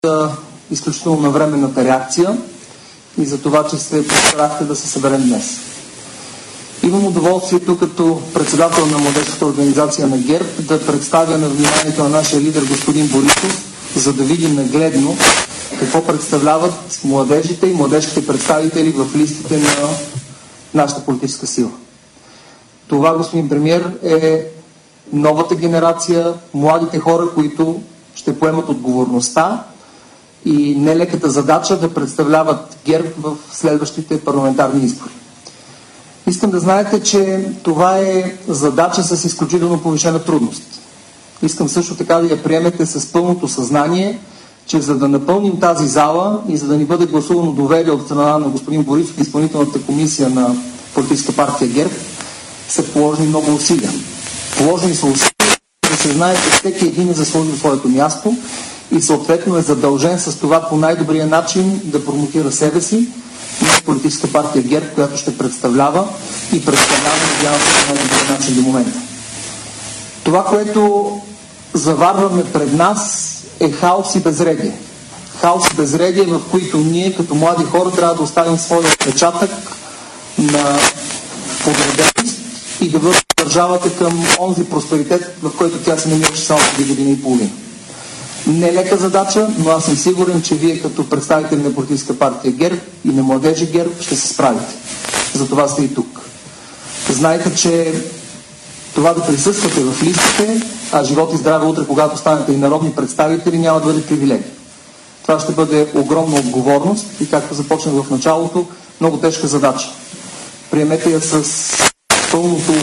за изключително навременната реакция и за това, че се постарахте да се съберем днес. Имам удоволствието като председател на младежката организация на ГЕРБ да представя на вниманието на нашия лидер господин Борисов, за да видим нагледно какво представляват младежите и младежките представители в листите на нашата политическа сила. Това, господин премиер, е новата генерация, младите хора, които ще поемат отговорността и нелеката задача да представляват ГЕРБ в следващите парламентарни избори. Искам да знаете, че това е задача с изключително повишена трудност. Искам също така да я приемете с пълното съзнание, че за да напълним тази зала и за да ни бъде гласувано доверие от страна на господин Борисов и изпълнителната комисия на политическа партия ГЕРБ, са положени много усилия. Положени са усилия да се знае, че всеки един е заслужил своето място и съответно е задължен с това по най-добрия начин да промотира себе си на политическа партия ГЕРБ, която ще представлява и представлява, надявам се, по най-добрия начин до момента. Това, което заварваме пред нас, е хаос и безредие. Хаос и безредие, в които ние като млади хора трябва да оставим своя отпечатък на подреденост и да върнем държавата към онзи просперитет, в който тя се намираше само 2 години и половина. Не е лека задача, но аз съм сигурен, че вие като представители на политическа партия ГЕРБ и на младежи ГЕРБ ще се справите. За това сте и тук. Знайте, че това да присъствате в листите, а живот и здраве утре, когато станете и народни представители, няма да бъде привилегия. Това ще бъде огромна отговорност и, както започнах в началото, много тежка задача. Приемете я с пълното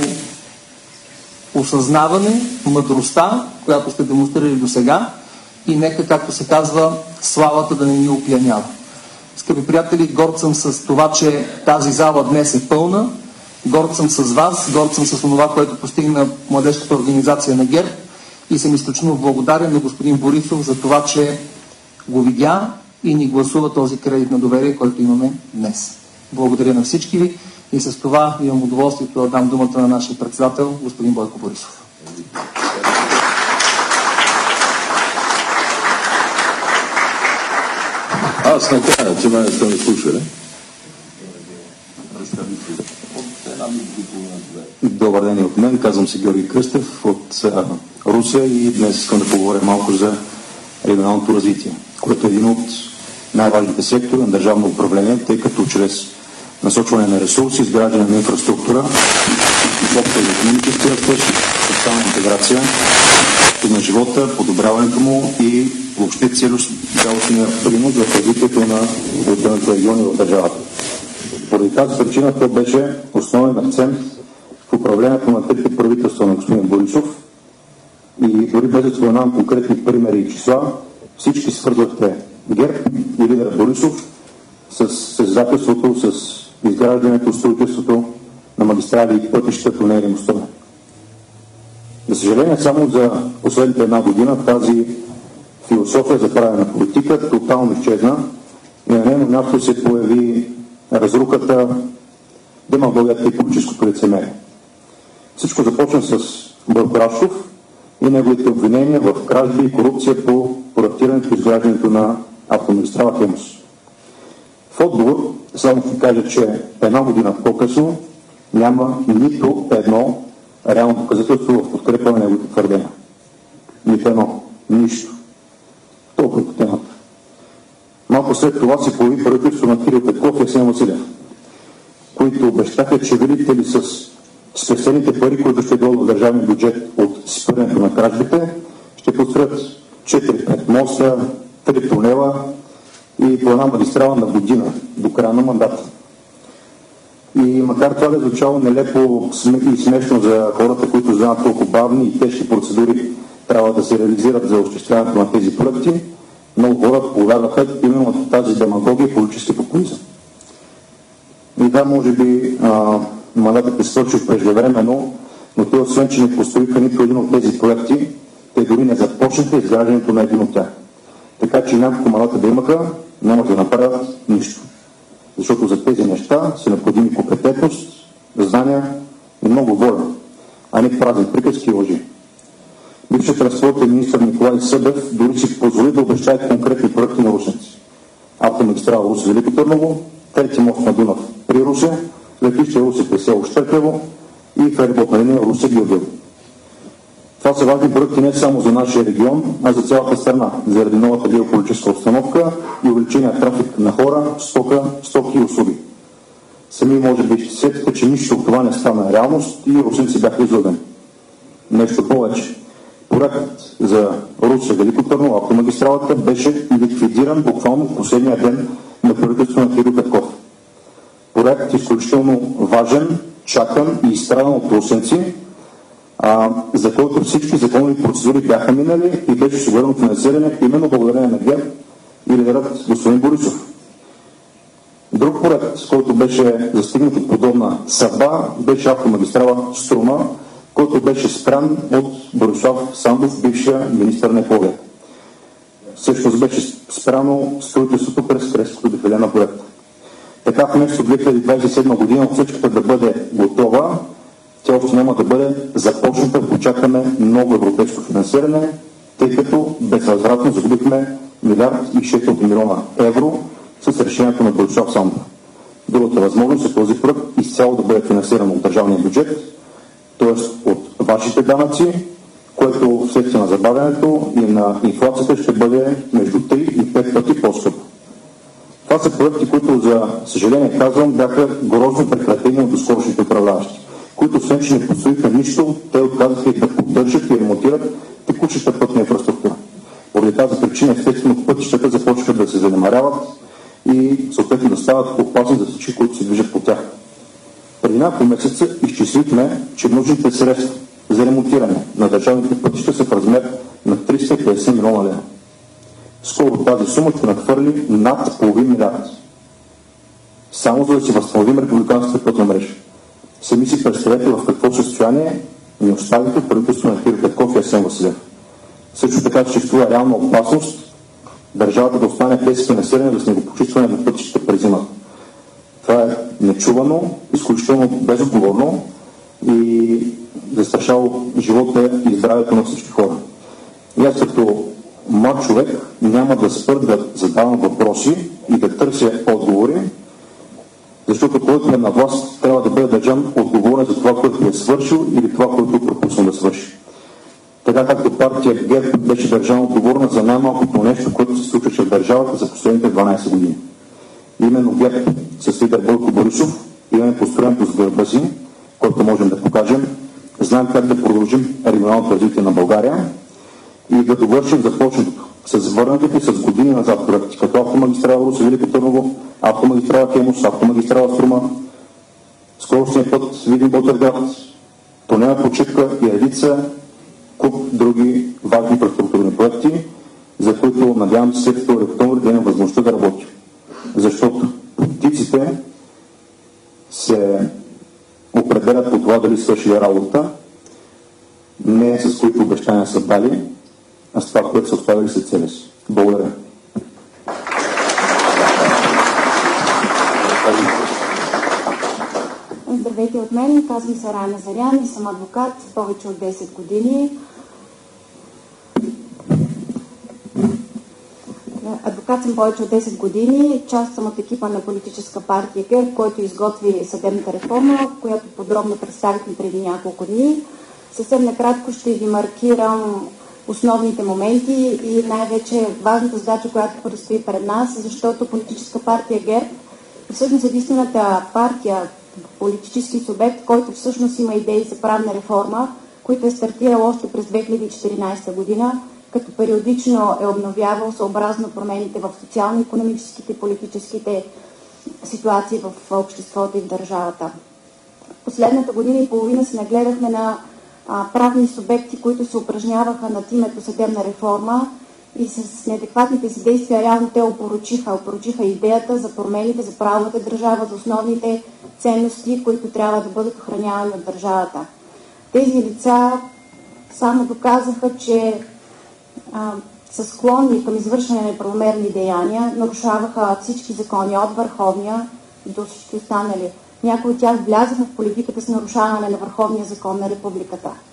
осъзнаване, мъдростта, която сте демонстрирали до сега, и нека, както се казва, славата да не ни опиянява. Скъпи приятели, горд съм с това, че тази зала днес е пълна. Горд съм с вас, горд съм с това, което постигна младежката организация на ГЕРБ и съм изключително благодарен на господин Борисов за това, че го видя и ни гласува този кредит на доверие, който имаме днес. Благодаря на всички ви и с това имам удоволствието да дам думата на нашия председател, господин Бойко Борисов. Аз накрая, че ме сте ме слушали. Добър ден и от мен. Казвам се Георги Кръстев от Русе и днес искам да поговоря малко за регионалното развитие, което е един от най-важните сектори на държавно управление, тъй като чрез насочване на ресурси, изграждане на инфраструктура, изобщо за икономически растеж, социална интеграция на живота, подобряването му и въобще цялостния принос в развитието на отделните региони в държавата. Поради тази причина това беше основен акцент в управлението на трите правителства на господин Борисов и дори без да споменавам конкретни примери и числа, всички свързвахте ГЕРБ и лидера Борисов с създателството, с изграждането, строителството на магистрали и пътища, тунели и мостове. За съжаление, само за последните 1 година тази философия за правене на политика тотално изчезна и на нейно място се появи разрухата, демагогията и политическото лицемерие. Всичко започна с Бойко Рашков и неговите обвинения в кражби и корупция по проектирането и изграждането на автомагистрала Хемус. В отговор само ще кажа, че 1 година по-късно няма нито едно реално доказателство в подкрепа на неговите твърдения. Нито едно. Нищо. Толкова по темата. Малко след това се появи правителството на Кирил Петков и Асен Василев, които обещаха, че видите ли с спестените пари, които ще дойдат в държавния бюджет от спирането на кражбите, ще построят 4-5 моста, 3 тунела и по 1 магистрала на година до края на мандата. И макар това да е звучало нелепо и смешно за хората, които знаят колко бавни и тежки процедури трябва да се реализират за осъществяването на тези проекти, много хора повярваха именно от тази демагогия и политически популизъм. И да, може би мандатът е свършил преждевременно, но те освен, че не построиха нито един от тези проекти, те дори не започнаха изграждането на един от тях. Така че няколко мандата да имаха, няма да направят нищо. Защото за тези неща са необходими компетентност, знания и много воля, а не празни приказки и лъжи. бившият транспортен министър Николай Събев дори си позволи да обещае конкретни проекти на русенци. Автомагистрала Русе – Велико Търново, трети мост на Дунав при Русе, летище Русе при село Щърклево и фериботна линия Русе – Георгиево. Това са важни проекти не само за нашия регион, а за цялата страна, заради новата геополитическа обстановка и увеличения трафик на хора, стоки и услуги. Сами може би ще сетите, че нищо от това не стана реалност и русенци бяха излъгани. Нещо повече. Проектът за Русе – Велико Търново, автомагистралата, беше ликвидиран буквално в последния ден на правителството на Кирил Петков. Проект изключително важен, чакан и изстрадан от русенци, за който всички законови процедури бяха минали и беше осигурено финансиране именно благодарение на ГЕРБ и лидерът господин Борисов. Друг проект, с който беше застигнат от подобна съдба, беше автомагистрала Струма, който беше спрян от Борислав Сандов, бившия министър на екологията. Всъщност беше спряно строителството през крестното дефиле на проекта. Така вместо 2027 година отсечката да бъде готова, тя още няма да бъде започната, очакваме ново европейско финансиране, тъй като безвъзвратно загубихме 1,6 милиарда евро с решението на Борислав Сандов. Другата възможност е този проект изцяло да бъде финансиран от държавния бюджет, т.е. от вашите данъци, което вследствие на забавянето и на инфлацията ще бъде между 3 и 5 пъти по-скъпо. Това са проекти, които, за съжаление казвам, бяха грозно прекратени от доскорошните управляващи, които освен, че не построиха нищо, те отказаха и да поддържат и ремонтират текущата пътна инфраструктура. Поради тази причина, естествено, пътищата започнаха да се занемаряват и съответно да стават опасни за всички, които се движат по тях. Преди няколко месеца изчислихме, че нужните средства за ремонтиране на държавните пътища са в размер на 350 милиона лева. Скоро тази сума ще надхвърли над половин милиард. Само за да си възстановим републиканската пътна мрежа. Сами си представете в какво състояние ни оставите правителството на Кирил Петков и Асен Василев. Също така съществува реална опасност държавата да остане без финансиране за снегопочистване на пътищата през зимата. Това е нечувано, изключително безотговорно и застрашава живота и здравето на всички хора. И аз като млад човек няма да спра да задавам въпроси и да търся отговори, защото който е на власт трябва да бъде държан отговорен за това, което е свършил или това, което е пропуснал да свърши. Така както партия ГЕРБ беше държана отговорна за най-малкото нещо, което се случваше в държавата за последните 12 години. Именно ГЕРБ с лидер Бойко Борисов имаме построеното с гърба си, който можем да покажем. Знаем как да продължим регионалното развитие на България и да довършим започнатото с върнатите и с години назад проекти, като автомагистрала Русе – Велико Търново, автомагистрала Хемус, автомагистрала Струма, скоростния път Видин – Ботевград, тунела почивка и редица куп други важни инфраструктурни проекти, за които надявам се след 2 октомври да имам възможността да работя. Защото политиците се определят по това дали свършили работа, не с които обещания са дали, а с това, което са оставили след себе си. Благодаря. Здравейте от мен, казвам се Рая Назарян и съм адвокат повече от 10 години. Адвокат съм повече от 10 години, част съм от екипа на политическа партия ГЕРБ, който изготви съдебната реформа, която подробно представихме преди няколко дни. Съвсем накратко ще ви маркирам основните моменти и най-вече важната задача, която предстои пред нас, защото политическа партия ГЕРБ е всъщност единствената партия, политически субект, който всъщност има идеи за правна реформа, които е стартирал още през 2014 година, като периодично е обновявал съобразно промените в социално-икономическите и политическите ситуации в обществото и в държавата. Последната година и половина се нагледахме на правни субекти, които се упражняваха над името съдебна реформа и с неадекватните си действия реално те опорочиха идеята за промените, за правовата държава, за основните ценности, които трябва да бъдат охранявани от държавата. Тези лица само доказаха, че са склонни към извършване на неправомерни деяния, нарушаваха всички закони от върховния до всички останали. Някои от тях влязаха в политиката с нарушаване на върховния закон на републиката.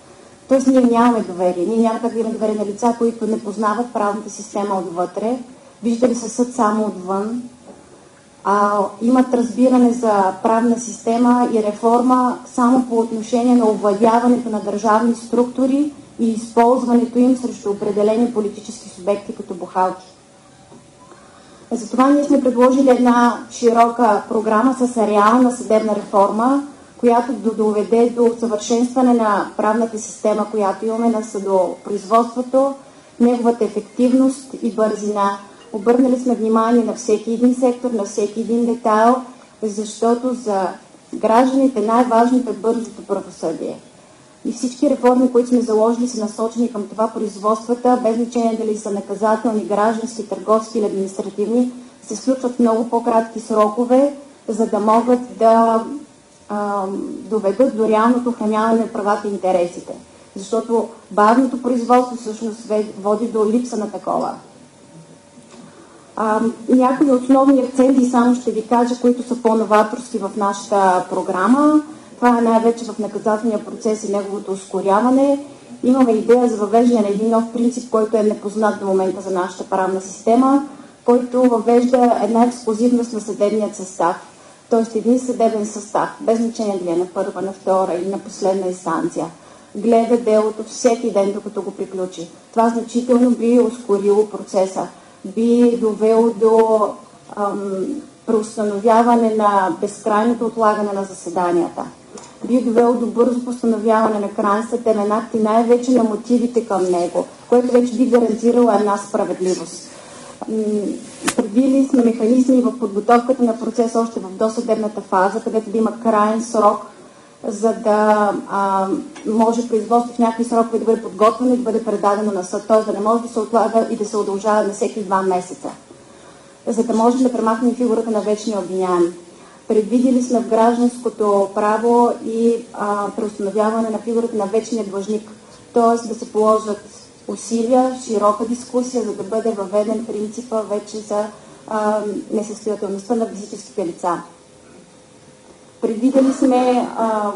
Тоест ние нямаме доверие. Ние няма как да имаме доверие на лица, които не познават правната система отвътре, виждали са съд само отвън, имат разбиране за правна система и реформа само по отношение на овладяването на държавни структури и използването им срещу определени политически субекти като бухалки. Затова ние сме предложили една широка програма с реална съдебна реформа, която да доведе до усъвършенстване на правната система, която имаме на съдопроизводството, неговата ефективност и бързина. Обърнали сме внимание на всеки един сектор, на всеки един детайл, защото за гражданите най-важното е бързото правосъдие. И всички реформи, които сме заложили, са насочени към това производствата, без значение дали са наказателни, граждански, търговски или административни, се случват в много по-кратки срокове, за да могат да доведат до реалното охраняване на правата и интересите. Защото бавното производство всъщност води до липса на такова. Някои основни акценти само ще ви кажа, които са по-новаторски в нашата програма. Това е най-вече в наказателния процес и неговото ускоряване. Имаме идея за въвеждане на един нов принцип, който е непознат до момента за нашата правна система, който въвежда една ексклузивност на съдебният състав. Т.е. един съдебен състав, без значение дали е на първа, на втора или на последна инстанция, гледа делото всеки ден, докато го приключи. Това значително би ускорило процеса, би довело до преустановяване на безкрайното отлагане на заседанията, би довело до бързо постановяване на крайен съдебен акт и най-вече на мотивите към него, което вече би гарантирало една справедливост. Предвидили сме механизми в подготовката на процеса още в досъдебната фаза, където да има крайен срок, за да може производство в някакви срокове да бъде подготвено и да бъде предадено на съд, т.е. да не може да се отлага и да се удължава на всеки 2 месеца, за да може да премахнем фигурата на вечния обвиняем. Предвидили сме в гражданското право и преустановяване на фигурата на вечния длъжник, т.е. да се положат усилия, широка дискусия, за да бъде въведен принципа вече за несъстоятелността на физическите лица. Предвидели сме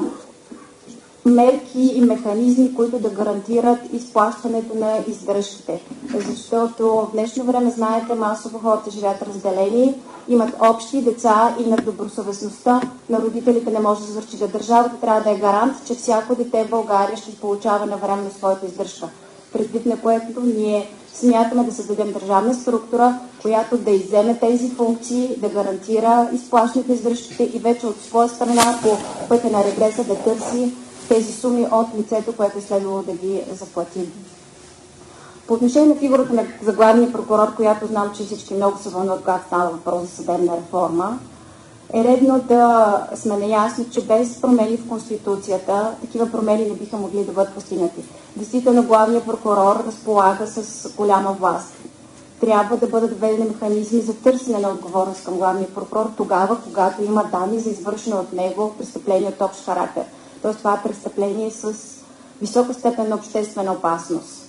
мерки и механизми, които да гарантират изплащането на издръжките. Защото в днешно време, знаете, масово хората живеят разделени, имат общи деца и на добросъвестността на родителите не може да завърши. Държавата трябва да е гарант, че всяко дете в България ще получава навременно своята издръжка. Предвид на което ние смятаме да създадем държавна структура, която да изземе тези функции, да гарантира изплащането издръжките и вече от своя страна по пътя на регреса да търси тези суми от лицето, което е следвало да ги заплати. По отношение на фигурата на главния прокурор, която знам, че всички много се вълнуват, когато става въпрос за съдебна реформа, е редно да сме наясни, че без промени в Конституцията такива промени не биха могли да бъдат постигнати. Действително главният прокурор разполага с голяма власт. Трябва да бъдат введени механизми за търсене на отговорност към главния прокурор тогава, когато има данни за извършено от него престъпление от общ характер. Тоест това е престъпление с висока степен на обществена опасност.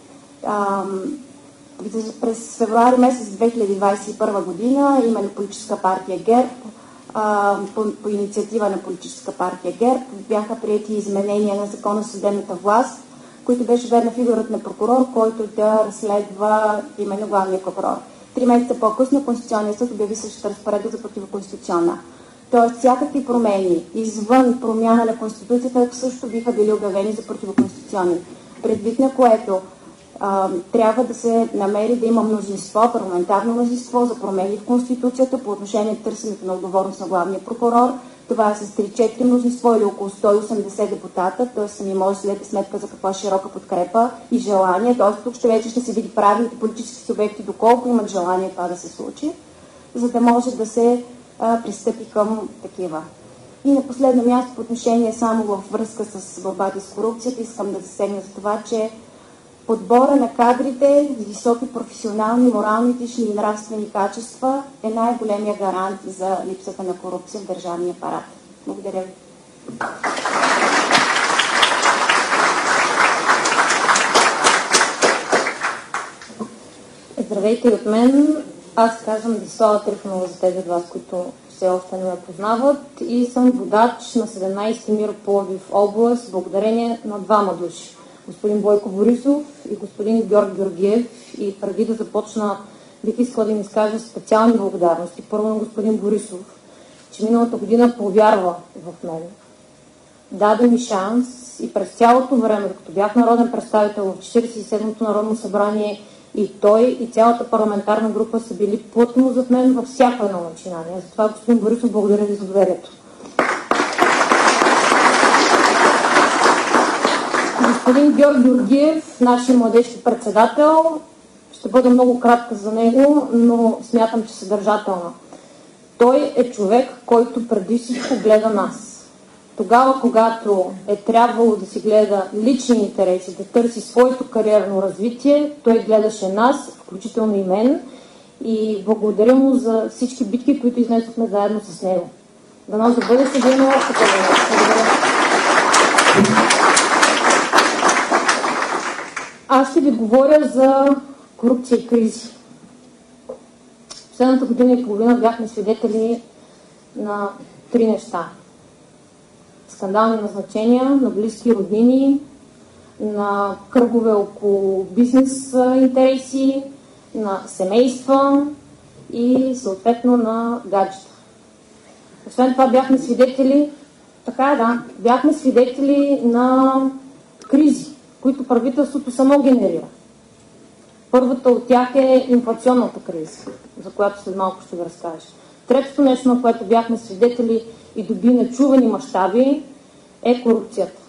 През февруари месец 2021 година именно политическа партия ГЕРБ, по инициатива на политическа партия ГЕРБ, бяха приети изменения на закона за съдебната власт, които беше введена фигурата на прокурор, който да разследва именно главния прокурор. 3 месеца по-късно Конституционният съд обяви същата разпоредба за противоконституционна. Тоест всякакви промени извън промяна на Конституцията също биха били обявени за противоконституционни. Предвид на което трябва да се намери да има мнозинство, парламентарно мнозинство за промени в Конституцията по отношение на търсенето на отговорност на главния прокурор. Това е с 3-4 мнозинство или около 180 депутата, т.е. сами може да дадете сметка за каква широка подкрепа и желание. Т.е. тук вече ще се види правилните политически субекти, доколко имат желание това да се случи, за да може да се пристъпи към такива. И на последно място, по отношение само във връзка с борбата с корупцията, искам да засегна за това, че подбора на кадрите с високи професионални, морални, етични и нравствени качества е най-големия гарант за липсата на корупция в държавния апарат. Благодаря ви. Здравейте от мен. Аз казвам Десислава Трифонова за тези от вас, които все още не ме познават, и съм водач на 17 МИР Пловдив област, благодарение на 2 души. господин Бойко Борисов и господин Георг Георгиев. И преди да започна, бих искала да им изкажа специални благодарности. Първо на господин Борисов, че миналата година повярва в мен. Даде ми шанс и през цялото време, докато бях народен представител в 47-то Народно събрание, и той, и цялата парламентарна група са били плътно зад мен във всяко едно начинание. Затова, господин Борисов, благодаря ви за доверието. Господин Георг Георгиев, нашия младежки председател, ще бъда много кратка за него, но смятам, че съдържателна. Той е човек, който преди всичко гледа нас. Тогава, когато е трябвало да си гледа лични интереси, да търси своето кариерно развитие, той гледаше нас, включително и мен, и благодаря му за всички битки, които изнесохме заедно с него. Дано да бъде съдено още по-добре. Благодаря. Аз ще ви говоря за корупция и кризи. Последната година и половина бяхме свидетели на 3 неща. Скандални назначения на близки роднини, на кръгове около бизнес интереси, на семейства и съответно на гаджета. Освен това бяхме свидетели, бяхме свидетели на кризи, които правителството само генерира. Първата от тях е инфлационната криза, за която след малко ще ви разкажа. Третото нещо, на което бяхме свидетели и доби нечувани мащаби, е корупцията.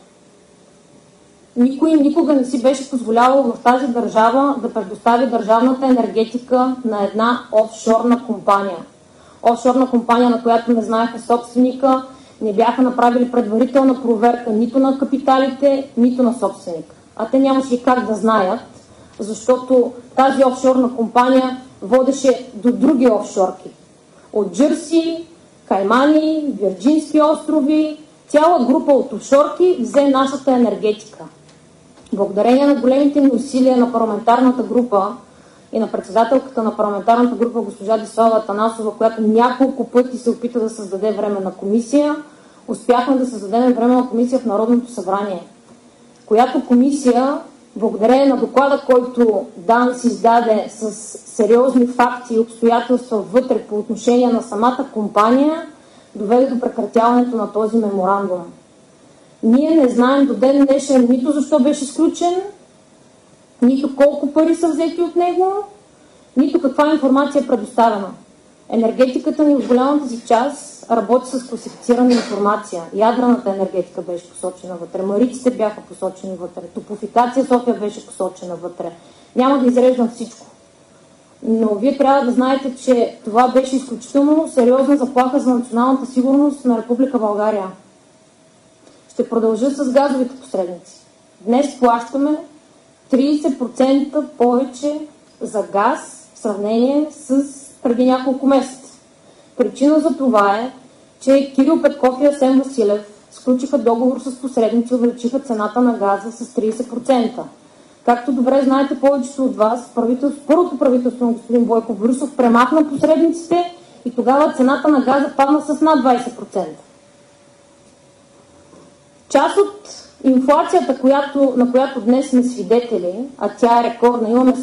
Никой никога не си беше позволявал в тази държава да предостави държавната енергетика на една офшорна компания. Офшорна компания, на която не знаеха собственика, не бяха направили предварителна проверка нито на капиталите, нито на собственика. А те нямаше и как да знаят, защото тази офшорна компания водеше до други офшорки. От Джърси, Каймани, Вирджински острови, цяла група от офшорки взе нашата енергетика. Благодарение на големите ни усилия на парламентарната група и на председателката на парламентарната група госпожа Десислава Атанасова, която няколко пъти се опита да създаде временна комисия, успяхме да създадем временна комисия в Народното събрание, която комисия, благодарение на доклада, който ДАНС издаде с сериозни факти и обстоятелства вътре по отношение на самата компания, доведе до прекратяването на този меморандум. Ние не знаем до ден днешен нито защо беше сключен, нито колко пари са взети от него, нито каква информация е предоставена. Енергетиката ни в голямата си част работи с класифицирана информация. Ядрената енергетика беше посочена вътре, мариците бяха посочени вътре, Топлофикация София беше посочена вътре. Няма да изреждам всичко. Но вие трябва да знаете, че това беше изключително сериозна заплаха за националната сигурност на Република България. Ще продължа с газовите посредници. Днес плащаме 30% повече за газ в сравнение с преди няколко месеца. Причина за това е, че Кирил Петков и Асен Василев сключиха договор с посредници и увеличиха цената на газа с 30%. Както добре знаете повечето от вас, първото правителство на господин Бойко Борисов премахна посредниците и тогава цената на газа падна с над 20%. Част от инфлацията, на която днес сме свидетели, а тя е рекордна, имаме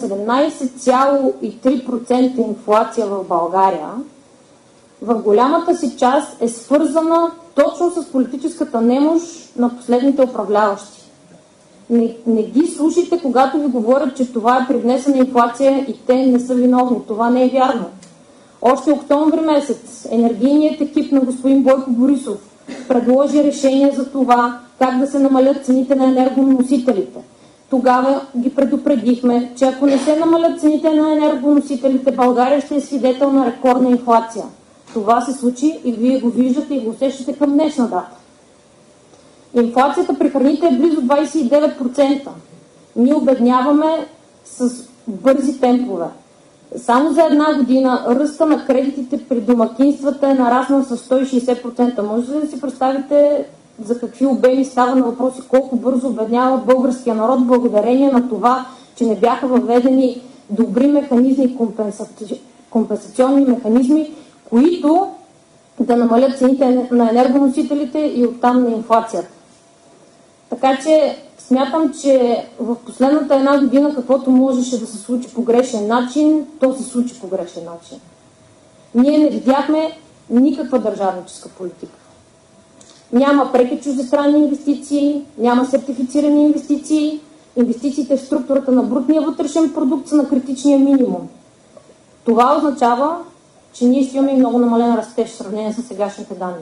17,3% инфлация в България, в голямата си част е свързана точно с политическата немощ на последните управляващи. Не ги слушайте, когато ви говорят, че това е привнесена инфлация и те не са виновни. Това не е вярно. Още октомври месец енергийният екип на господин Бойко Борисов предложи решение за това как да се намалят цените на енергоносителите. Тогава ги предупредихме, че ако не се намалят цените на енергоносителите, България ще е свидетел на рекордна инфлация. Това се случи и вие го виждате и го усещате към днешна дата. Инфлацията при храните е близо 29%. Ние обедняваме с бързи темпове. Само за една година ръста на кредитите при домакинствата е нараснал с 160%. Може ли да си представите за какви обеми става на въпроси, колко бързо обеднява българския народ благодарение на това, че не бяха въведени добри механизми, компенсационни механизми, които да намалят цените на енергоносителите и оттам на инфлацията. Така че Смятам, че в последната една година каквото можеше да се случи по грешен начин, то се случи по грешен начин. Ние не видяхме никаква държавническа политика. Няма преки чуждестранни инвестиции, няма сертифицирани инвестиции, инвестициите в структурата на брутния вътрешен продукт са на критичния минимум. Това означава, че ние ще имаме много намален растеж в сравнение с сегашните данни.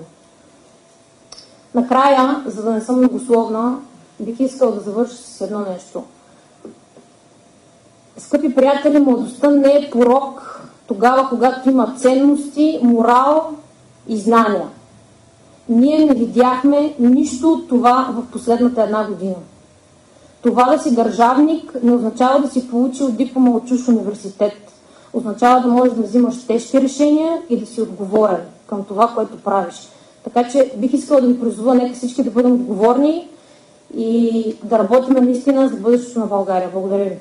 Накрая, за да не съм многословна, бих искал да завърша с едно нещо. Скъпи приятели, младостта не е порок тогава, когато има ценности, морал и знания. Ние не видяхме нищо от това в последната една година. Това да си държавник не означава да си получил диплома от чужд университет. Означава да можеш да взимаш тежки решения и да си отговорен към това, което правиш. Така че бих искала да ви призова, нека всички да бъдем отговорни и да работим наистина за бъдещето на България. Благодаря ви.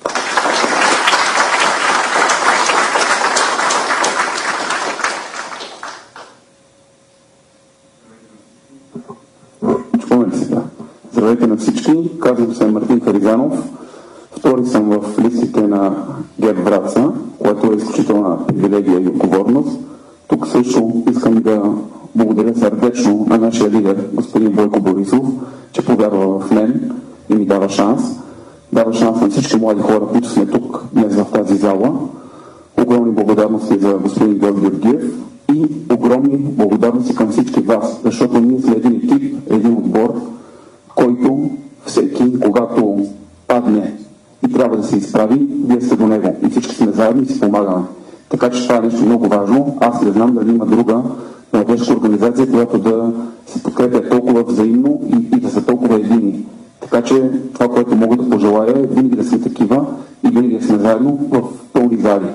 Здравейте на всички, казвам се Мартин Харизанов. Втори съм в листите на ГЕРБ Враца, което е изключителна привилегия и отговорност. Тук също искам да благодаря сърдечно на нашия лидер, господин Бойко Борисов, че повярва в мен и ми дава шанс. Дава шанс на всички млади хора, които сме тук днес в тази зала. Огромни благодарности за господин Георги Георгиев и огромни благодарности към всички вас, защото ние сме един екип, един отбор, който всеки, когато падне и трябва да се изправи, вие сте до него и всички сме заедно и си помагаме. Така че това е нещо много важно. Аз не знам дали има друга младежка организация, която да се подкрепя толкова взаимно и да са толкова едини. Така че това, което мога да пожелая, е винаги да сме такива и винаги да сме заедно в пълни зали.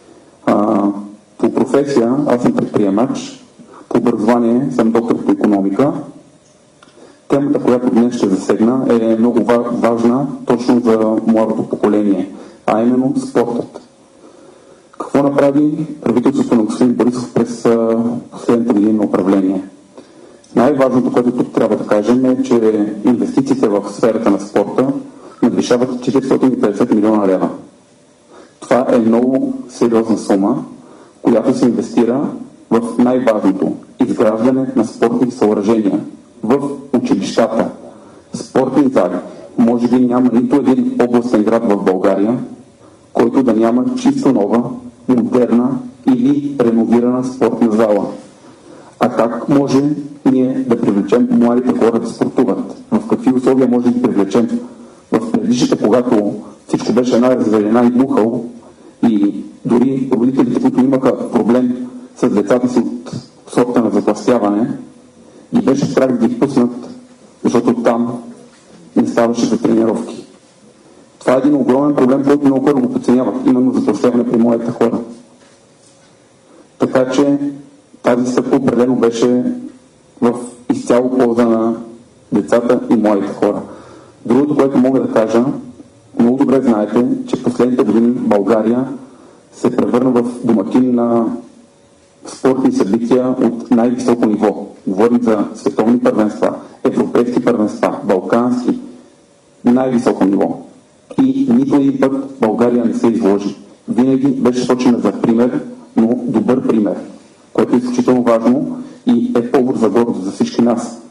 По професия аз съм предприемач, по образование съм доктор по икономика. Темата, която днес ще засегна, е много важна точно за младото поколение, а именно спортът. Какво направи правителството на господин Борисов през последната година на управление? Най-важното, което тук трябва да кажем, е, че инвестициите в сферата на спорта надвишават 450 милиона лева. Това е много сериозна сума, която се инвестира в най-важното – изграждане на спортни съоръжения в училищата, спортни зали. Може би няма нито един областен град в България, който да няма чисто нова, модерна или реновирана спортна зала. А как може ние да привлечем младите хора да спортуват? В какви условия може да ги привлечем? В предишните, когато всичко беше една развалена и бухал и дори родителите, които имаха проблем с децата си от сорта на затлъстяване, и беше страх да ги пуснат, защото там не ставаше за тренировки. Това е един огромен проблем, който много хора го подценяват, именно затлъстяване при младите хора. Така че тази стъпка определено беше в изцяло полза на децата и младите хора. Другото, което мога да кажа, много добре знаете, че последните години България се превърна в домакин на спортни събития от най-високо ниво. Говорим за световни първенства, европейски първенства, балкански, най-високо ниво. И нито един път България не се изложи. Винаги беше сочена за пример, но добър пример, което е изключително важно и е повод за гордост за всички нас.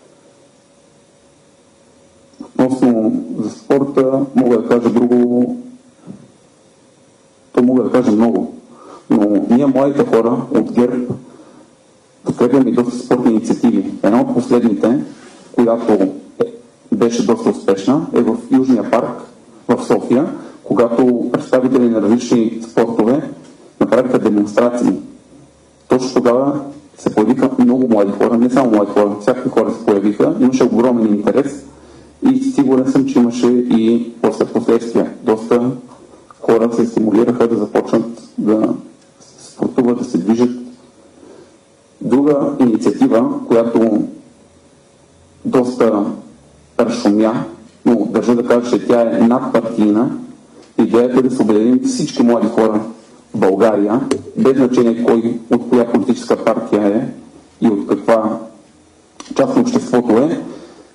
Относно за спорта мога да кажа друго, то мога да кажа много. Но ние, младите хора от ГЕРБ, подкрепяме и доста спортни инициативи. Една от последните, която беше доста успешна, е в Южния парк в София, когато представители на различни спортове направиха демонстрации. Точно тогава се появиха много млади хора, не само млади хора, всякакви хора се появиха, имаше огромен интерес и сигурен съм, че имаше и последствия. Доста хора се стимулираха да започнат да спортуват, да се движат. Друга инициатива, която доста разшумя, но държа да кажа, че тя е надпартийна, идеята е да се обединим всички млади хора в България, без значение кой от коя политическа партия е и от каква част на обществото е,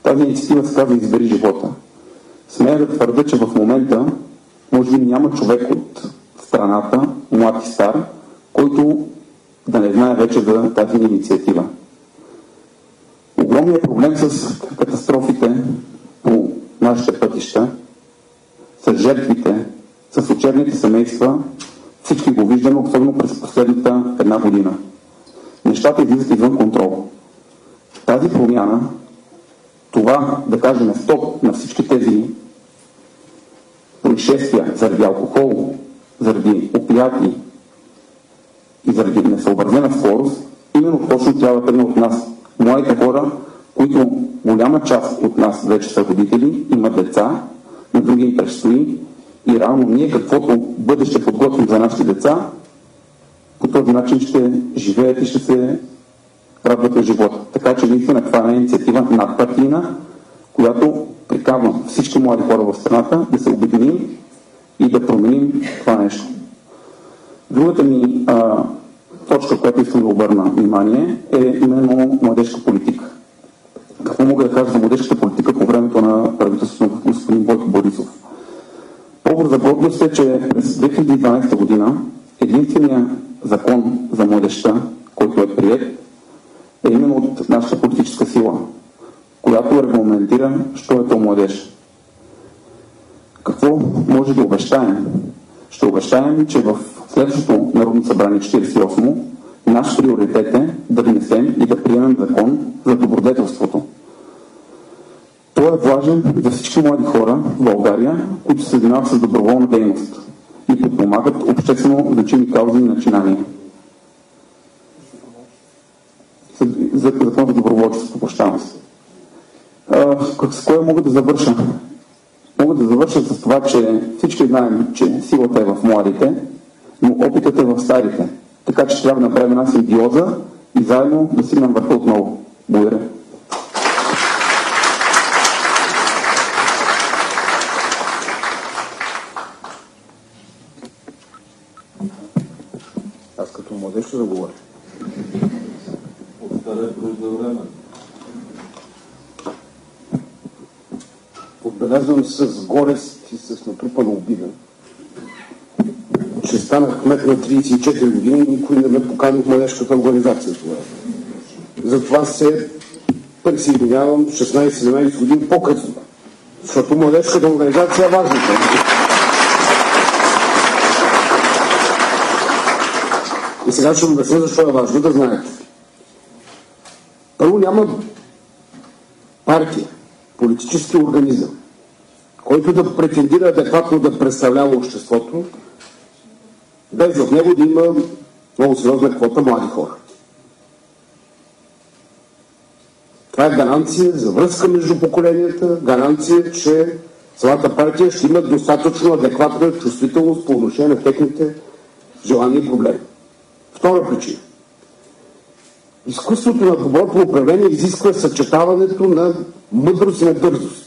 Тази инициатива се казва "Избери живота". Смея да твърда, че в момента може би няма човек от страната, млад и стар, който да не знае вече за тази инициатива. Огромният проблем с катастрофите по нашите пътища, с жертвите, с учебните семейства, всички го виждаме, особено през последната една година. Нещата излизат извън контрол. Тази промяна, това да кажем стоп на всички тези происшествия заради алкохол, заради опиати и заради несъобразена скорост, именно точно трябва да тръгне от нас. Младите хора, които голяма част от нас вече са родители, имат деца, на други им предстои и реално ние каквото бъдеще подготвим за нашите деца, по този начин ще живеят и ще се радват на живота. Така че наистина това е инициатива надпартийна, която приканва всички млади хора в страната да се обединим и да променим това нещо. Другата ми точка, която искам да обърна внимание, е именно младежка политика. Какво мога да кажа за младежката политика по времето на правителството на господин Бойко Борисов? Повод за гордост е, че през 2012 година единственият закон за младежта, който е приет, е именно от нашата политическа сила, която регламентира що е то младеж. Какво може да обещаем? Ще обещаем, че в следващото Народно събрание 48 наш приоритет е да внесем и да приемем закон за добродетелството. Той е важен за всички млади хора в България, които се занимават с доброволна дейност и подпомагат обществено значими каузи и начинания. За закон за доброволчество, прощавам се. С кое мога да завърша? Мога да завърша с това, че всички знаем, че силата е в младите, но опитът е в старите. Така че трябва да направим една симбиоза и заедно да стигнем върха отново. Благодаря. Аз като младеж ще да говоря. Отбелязвам с горест и с натрупана обида, че станах кмет на 34 години и никой не ме покани в младежката организация тогава. Затова се присъединявам 16-17 години по-късно, защото младежката организация е важна. И сега ще обясня защо е важно да знаете. Първо, няма партия, политически организъм, който да претендира адекватно да представлява обществото, без в него да има много сериозна квота млади хора. Това е гаранция за връзка между поколенията, гаранция, че самата партия ще има достатъчно адекватна чувствителност по отношение на техните желания и проблеми. Втора причина. Изкуството на доброто управление изисква съчетаването на мъдрост и на дързост.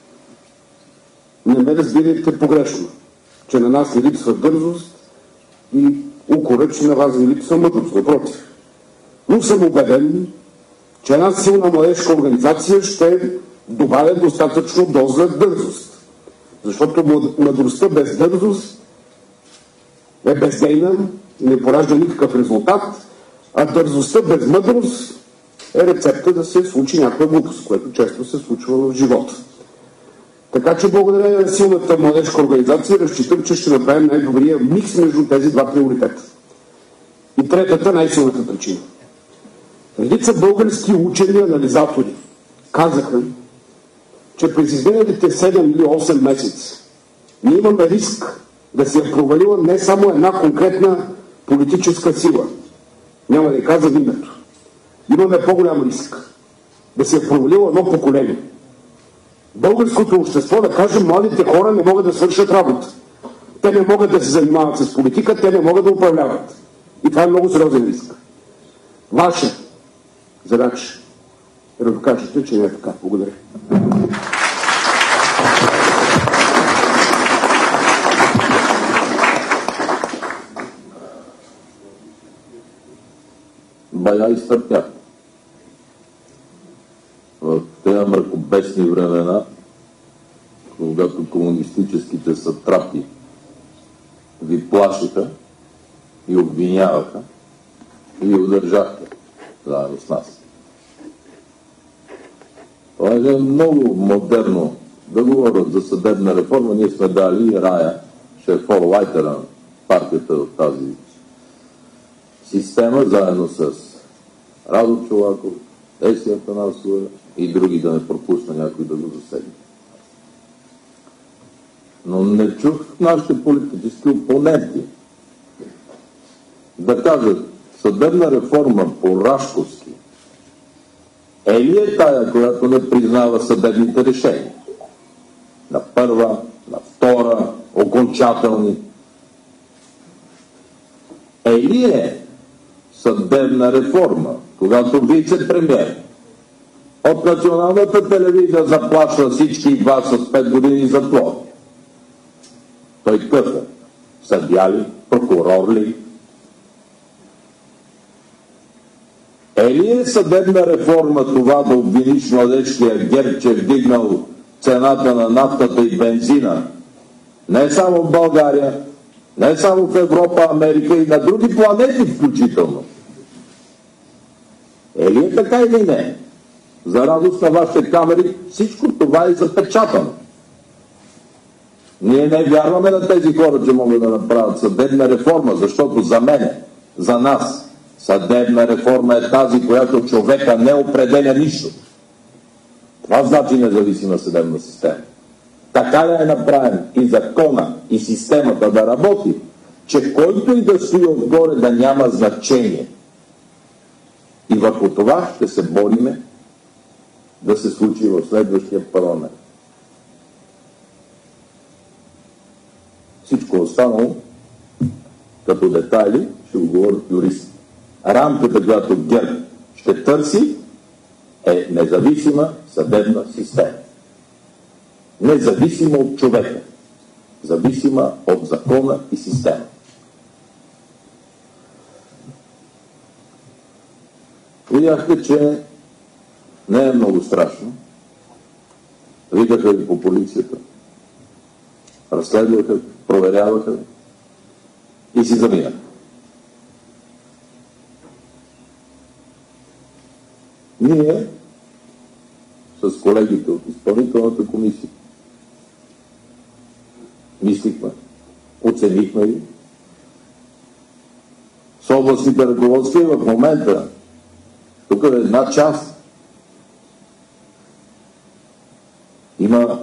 Не ме разбирайте погрешно, че на нас не липсва дързост и укора, че на вас не липсва мъдрост. Напротив. Но съм убеден, че една силна младежка организация ще добавя достатъчно доза дързост. Защото мъдростта без дързост е бездейна и не поражда никакъв резултат, а дързостта без мъдрост е рецепта да се случи някаква глупост, което често се случва в живота. Така че благодаря на силната младежка организация разчитам, че ще направим най-добрия микс между тези два приоритета. И третата, най-силната причина. Редица български учени и анализатори казаха, че през изминалите 7 или 8 месеца ние имаме риск да се е провалила не само една конкретна политическа сила. Няма да я казвам името. Имаме по-голям риск да се е провалило едно поколение. Българското общество, да кажем, младите хора не могат да свършат работа. Те не могат да се занимават с политика, те не могат да управляват. И това е много сериозен риск. Ваша задача е да докажете, че не е така. Благодаря. Бая изтърпя. В тези мракобесни чудесни времена, когато комунистическите сатрапи ви плашиха и обвиняваха и ви удържахте заедно с нас. Това е много модерно да говорят за съдебна реформа. Ние сме дали Рая, ще е форлайтера на партията в тази система, заедно с Радо Чолаков, Еси Атанасова и други, да не пропусна някой да го засегне. Но не чух нашите политически опоненти да кажат съдебна реформа по Рашковски е ли е тая, която не признава съдебните решения? На първа, на втора, окончателни. Е ли е съдебна реформа, когато вице-премиер от националната телевизия заплашва всички вас с 5 години затвор? Той къде? Съдия ли? Прокурор ли? Е ли е съдебна реформа това да обвиниш младежкия ГЕРБ, че е вдигнал цената на нафтата и бензина не само в България, не само в Европа, Америка и на други планети включително? Е ли е така или не? За радост на вашите камери всичко това е запечатано. Ние не вярваме на тези хора, че могат да направят съдебна реформа, защото за мене, за нас, съдебна реформа е тази, която човека не определя нищо. Това значи независима съдебна система. Така да е направен и закона, и системата да работи, че който и да стои отгоре да няма значение. И върху това ще се бориме да се случи в следващия парламент. Всичко останало, като детайли, ще го говорят юристи. Рамката, която ГЕРБ ще търси, е независима съдебна система. Независима от човека. Зависима от закона и система. Видяхте, че не е много страшно. Викаха ви по полицията. Разследваха, проверяваха и си заминаха. Ние с колегите от изпълнителната комисия мислихме, оценихме ви с областните ръководства и в момента тук е една част има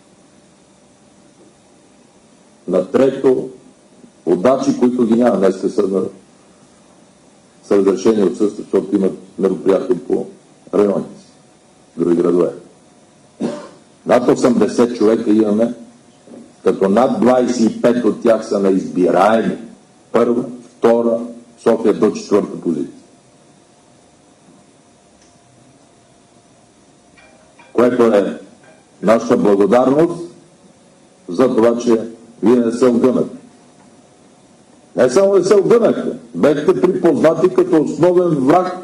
на трето отдачи, които ги няма. Днеска са разрешени отсъстват, защото имат мероприятия по районите си, други градове. Над 80 човека имаме, като над 25 от тях са на избираеми. Първа, втора, София до 4-та позиция. Което е нашата благодарност за това, че вие не се огънахте. Не само не се огънахте, бехте припознати като основен враг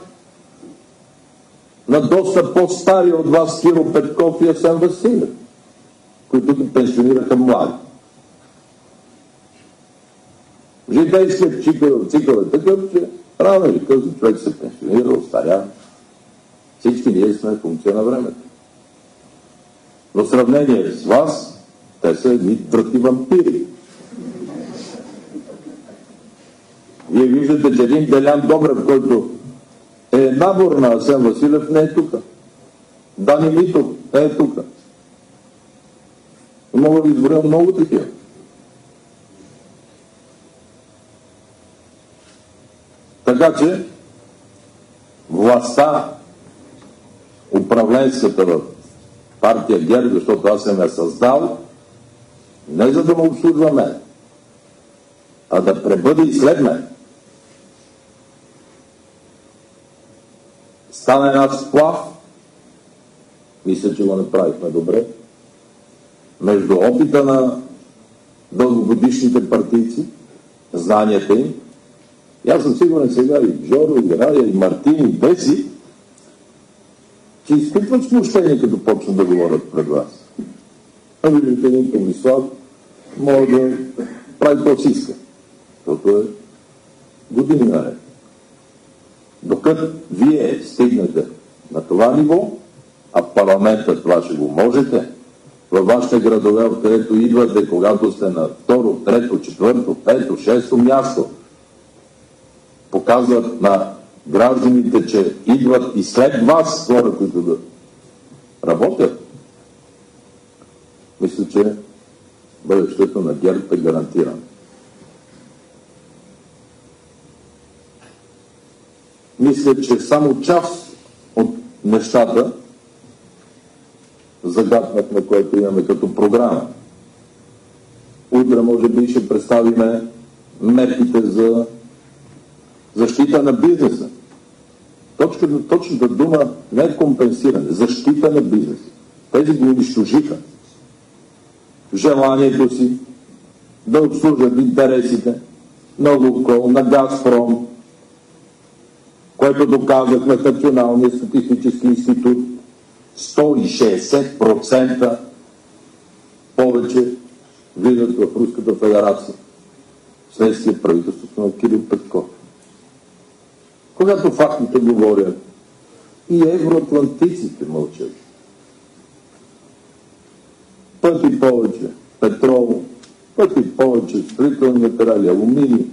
на доста по-стари от вас Киро Петков и Асен Василев, които ги пенсионираха млади. Житейският цикъл е такъв, че рано или късно човек се пенсионира, остарява. Всички ние сме функция на времето. Но в сравнение с вас, те са едни дръти вампири. Вие виждате, че един Делян Добрев, който е набор на Асен Василев, не е тук. Дани Митов не е тук. Мога да изборя много такива. Така че властта, управленската в партия ГЕРБ, защото аз съм я създал, не за да му обслужва мен, а да пребъде и след мен. Стана една сплав, мисля, че го направихме добре, между опита на дългогодишните партийци, знанията им. И аз съм сигурен сега и Жоро, и Рая, и Мартин, и Беси, ще изпитват смущение, като почнат да говорят пред вас. А виждате, един Томислав може да прави то си иска, защото е години наред. Докато вие стигнете на това ниво, а парламентът това ще го можете, във вашите градове, откъдето идвате, когато сте на второ, трето, четвърто, пето, шесто място, показват на гражданите, че идват и след вас хора, които да работят. Мисля, че бъдещето на ГЕРБ е гарантирано. Мисля, че само част от нещата загаднахме, което имаме като програма. Утре може би ще представиме мерките за защита на бизнеса. Точната дума не е компенсиране, защита на бизнеса. Тези го унищожиха. Желанието си да обслужат интересите на Лукойл, на Газпром, което доказахме в Националния статистически институт, 160% повече влизат в Руската федерация вследствие правителството на Кирил Петков. Когато фактите говорят, и евроатлантиците мълчат. Пъти повече петрол, пъти повече строителни материали, алумини.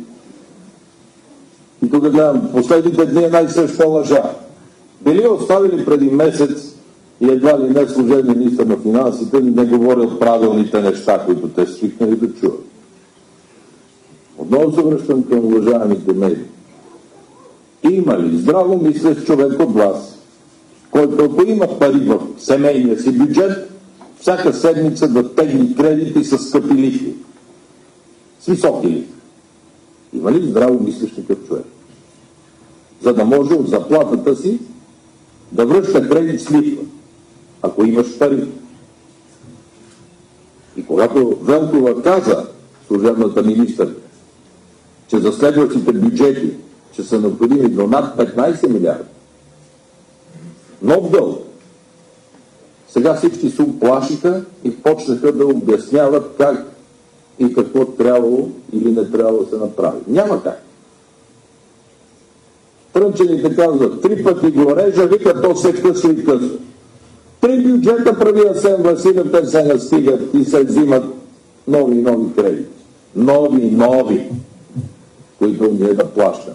И тук гледам, последните дни е най-съща лъжа. Били оставили преди месец и едва ли не служебен министър на финансите не говорил правилните неща, които те свикнали да чуват. Отново се връщам към уважаемите медии. Има ли здраво мислещ човек от вас, който ако има пари в семейния си бюджет, всяка седмица да тегли кредити с скъпи лихви, с високи лихви? Има ли здраво мислещ такъв човек? За да може от заплатата си да връща кредит с лихва, ако имаш пари. И когато Велкова каза, служебната министърка, че за следващите бюджети че са необходими до над 15 милиарда, нов дълг, сега всички се уплашиха и почнаха да обясняват как и какво трябвало или не трябвало да се направи. Няма как. Трънчените казват, 3 пъти го режа, вика, то се късва и късва. 3 бюджета прави Асен Василев, те се настигат и се взимат нови кредити. Нови, които ние да плащаме.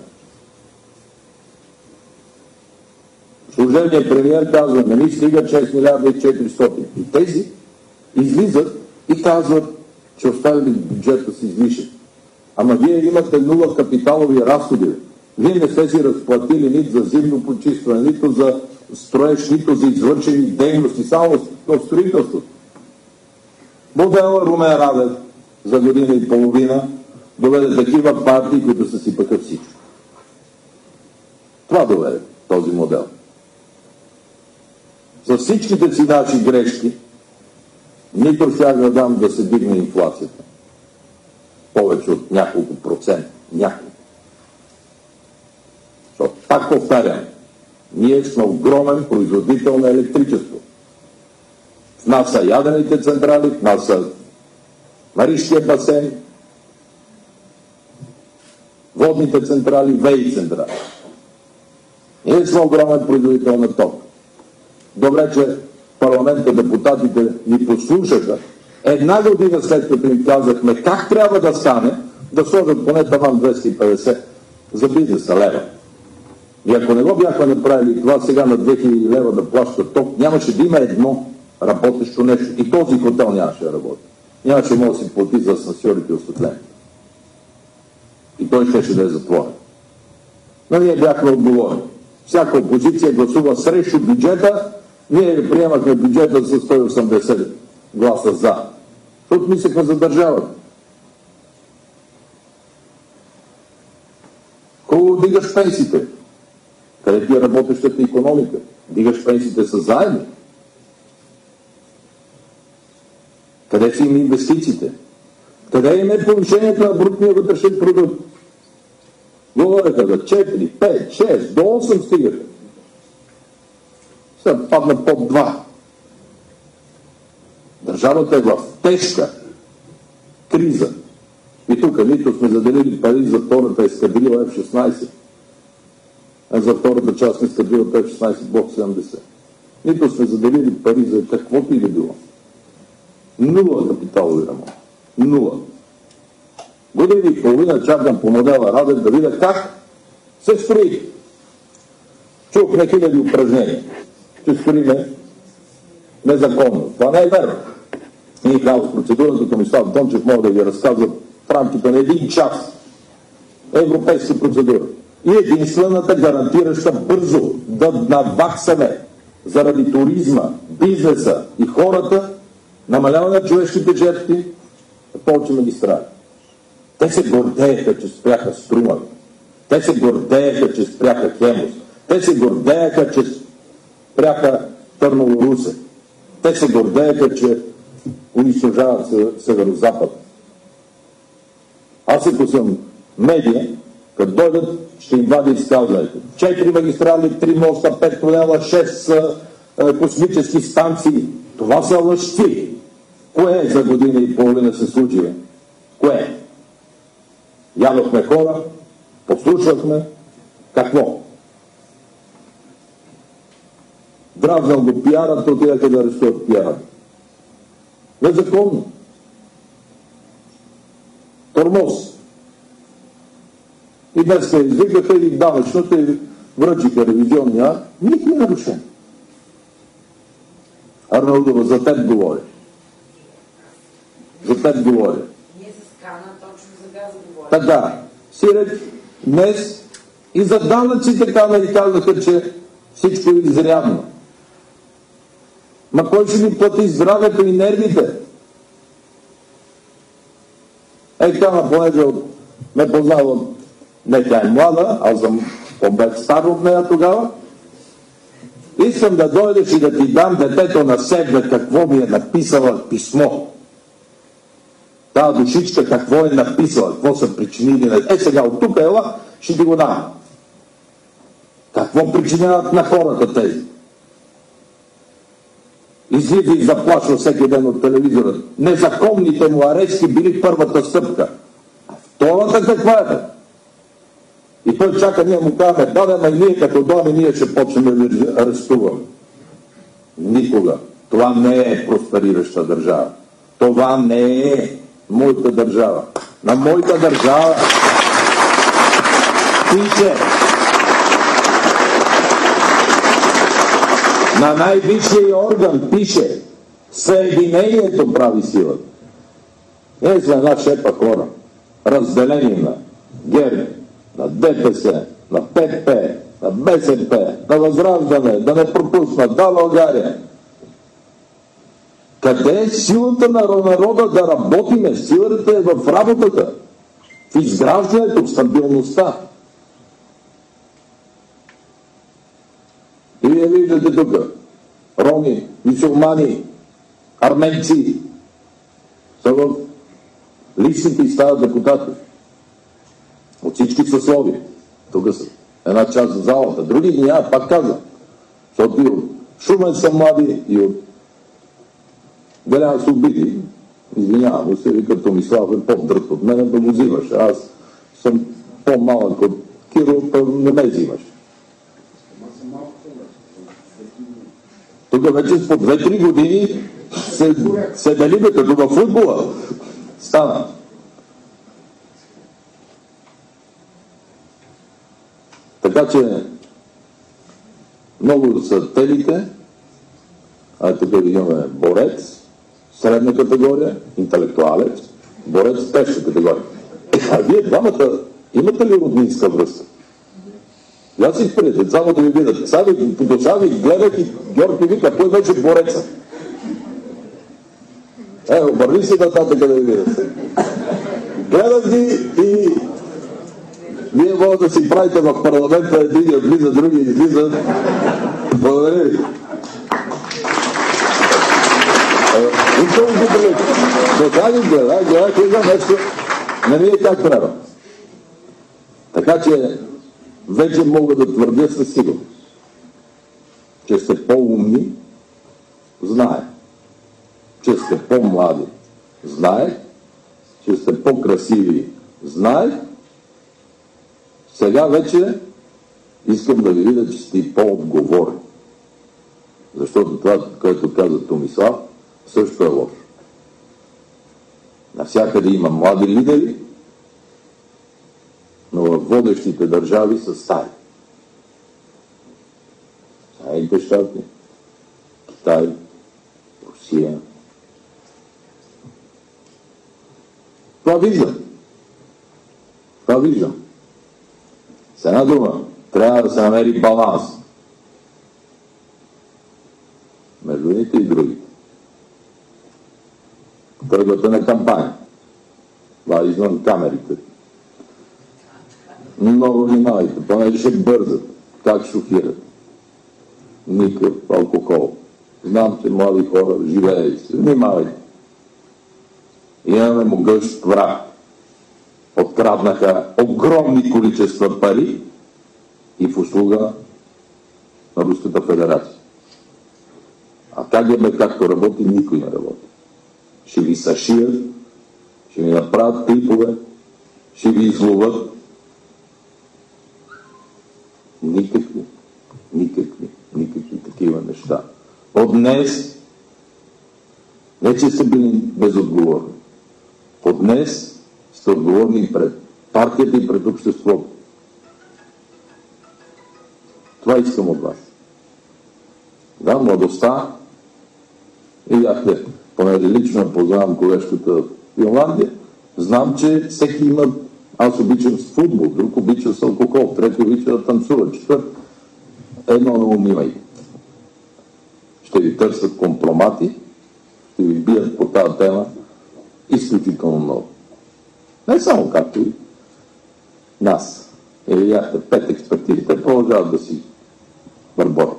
Служебният премиер казва, не ми стига 6 милиарда и 400. И тези излизат и казват, че оставили бюджета си излишен. Ама вие имате нула капиталови разходи. Вие не сте си разплатили нито за зимно почистване, нито за строеж, нито за извършени дейности, само в строителството. Модела Румен Радев за година и половина доведе такива партии, които съсипаха всичко. Това доведе този модел. За всичките си наши грешки нито щях да дам да се дигне инфлацията. Повече от няколко процента. Няколко. Защото, пак повтарям, ние сме огромен производител на електричество. В нас са ядрените централи, в нас са Маришкия басейн, водните централи, ВЕИ централи. Ние сме огромен производител на ток. Добре, че парламента, депутатите ни послушаха. Една година след като им казахме как трябва да стане, да сложат поне таван 250 за бизнеса лева. И ако не го бяха направили това сега на 2000 лева да плащат ток, нямаше да има едно работещо нещо. И този хотел нямаше да работи. Нямаше може да си плати за асансьорите и осветление. И той щеше да е затворен. Но ние бяхме отговорни. Всяка опозиция гласува срещу бюджета, ние приемахме бюджета с 180 гласа за. Защото мислехме за държавата. Хубаво дигаш пенсиите. Къде ти е работещата икономика? Дигаш пенсиите с заедни. Къде са им инвестициите? Къде им е повишението на брутния вътрешен продукт? Говореха за 4, 5, 6, до 8 стигаха. Сега падна под 2. Държавата е в тежка криза. И тук нито сме заделили пари за втората ескадрила F-16, а за втората част на ескадрилата F-16 Block 70. Нито сме заделили пари за каквото и да било. Нула капиталови ремонт. Нула. Години и половина чакам по модела Радев да видя как се строи. Чухме хиляди упражнения, че строиме незаконно. Това не е верно. И хаос процедурата, Томислав Дончев може да ви разказва в рамките на 1 час. Европейска процедура. И единствената гарантираща бързо да наваксаме заради туризма, бизнеса и хората, намаляване на човешките жертви, повече магистрали. Те се гордееха, че спряха Струма. Те се гордееха, че спряха Хемус. Те се гордееха, че спряха Търново-Русе. Те се гордееха, че унищожават Северо-Запад. Аз ако съм медия, като дойдат, ще им вадя изказването. 4 магистрали, 3 моста, 5 тунела, 6 космически станции. Това са лъжци. Кое за година и половина се случи? Кое? Ядохме хора, послушахме. Какво? Дразнал го пиарът, отидаха да арестуват пиарът. Незаконно. Тормоз. И днес се извикаха и данъчното и връчиха ревизионния. Никой не нарушен. Арнаудова, за теб говори. За теб говори. Ние с Кана точно за газа говорим. Така. Сирек днес и за данъците Кана и казаха, че всичко е изрядно. Ма кой ще ни плати здравето и нервите? Кана, понеже ме познава, не тя е млада, аз съм по-бед стар от нея тогава, искам да дойдеш и да ти дам детето на себе какво ми е написала в писмо. Тая душичка какво е написала, какво са причинили. Сега от тук ела, ще ти го дам. Какво причиняват на хората тези? Излиза и заплашва всеки ден от телевизора. Незаконните му арести били първата стъпка. А втората каква е? И той чака, ние му казваме, да, и ние като дойдем, ние ще почнем да арестуваме. Никога. Това не е просперираща държава. Това не е моята държава. На моята държава пише на най-висшия орган пише Съединението прави силата. Ние сме една шепа хора. Разделение на ГЕРБ, на ДПС, на ПП, на БСП, на Възраждане, да не пропуснат, да България. Къде е силата на народа да работиме? Силата е в работата, в изграждането, в стабилността. И вие виждате тук роми, мюсюлмани, арменци са в личните и стават депутати. От всички съсловия. Тук са една част от залата. Други няма, пак казвам. Защото и от Шумен са млади, и от Делян са убити. Извинявам се, вика Томислав е по-дръг от мен, да го взимаш. Аз съм по-малък от Киро, не ме взимаш. Тук вече по 2-3 години се делиме като във футбола. Стана. Така че много са телите, а тук имаме борец, средна категория, интелектуалец, борец, тежка категория. А вие двамата имате ли роднинска връзка? Я си спрете, само да ви видят. Сега ви гледах и Георги вика, кой вече бореца? Обърни си нататък да ви видят. Гледах ги и вие може да си правите в парламента, един влиза, други излиза. Благодаря ви. И това ви прилича. Доклади гледах, нещо не ми е как трябва. Така че вече мога да твърдя със сигурност, че сте по-умни, знае. Че сте по-млади, знае. Че сте по-красиви, знае. Сега вече искам да ви видя, че сте и по-отговорни. Защото това, което каза Томислав, също е лошо. Навсякъде има млади лидери, но в водещите държави са стари. Съединените щати, Китай, Русия. Това виждам. С една дума, трябва да се намери баланс между едните и другите. Тръгвате на кампания. Това извън камерите. Много внимавайте, понеже ще бързат. Как шофират. Никакъв алкохол. Знам, че млади хора живеят. Внимавайте. Имаме могъщ враг. Откраднаха огромни количества пари и в услуга на Руската федерация. А КГБ както работи, никой не работи. Ще ви съшият, ще ви направят клипове, ще ви изловат. Никакви такива неща. От днес, не че са били безотговорни, от днес сте отговорни пред партията и пред обществото. Това искам от вас. Да, младостта, видяхте, понеже лично познавам колежката Финландия, знам, че всеки има, аз обичам с футбол, друг обича с алкохол, трети обича да танцува, четвърт. Едно на ум имайте. Ще ви търсят компромати, ще ви бият по тази тема изключително много. Не само както и нас. Видяхте 5 експертизи, те продължават да си бърборят.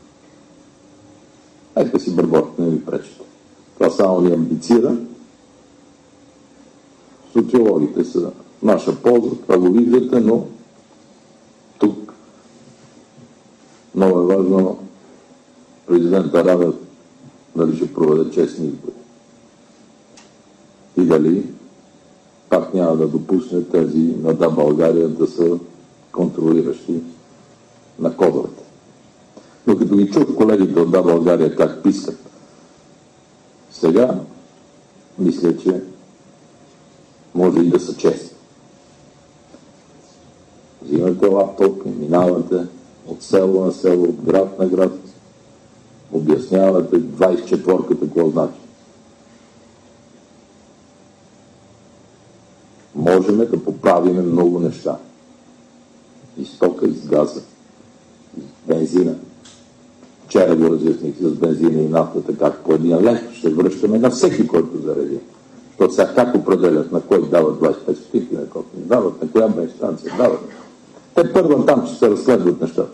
Нека си бърборят, не ви пречете. Това само ни амбицира. Социологите са наша полза, това го виждате, но тук много е важно президента Радев дали ще проведе честни избори. И дали пак няма да допусне тези на Да, България да са контролиращи на кодовете. Но като ги чух колегите от Да, България как пискат, сега мисля, че може и да са честни. Взимате лаптоп и минавате от село на село, от град на град, обяснявате 24-ката какво значи. Можем да поправим много неща. И с тока, и с газа, и с бензина. Вчера го разясних с бензина и нафтата, как по един лев ще връщаме на всеки, който зареди. Защото сега как определят на кой дават 25 стотинки, на който не дават, на коя бензистанция дават. Те първо там ще се разследват нещата.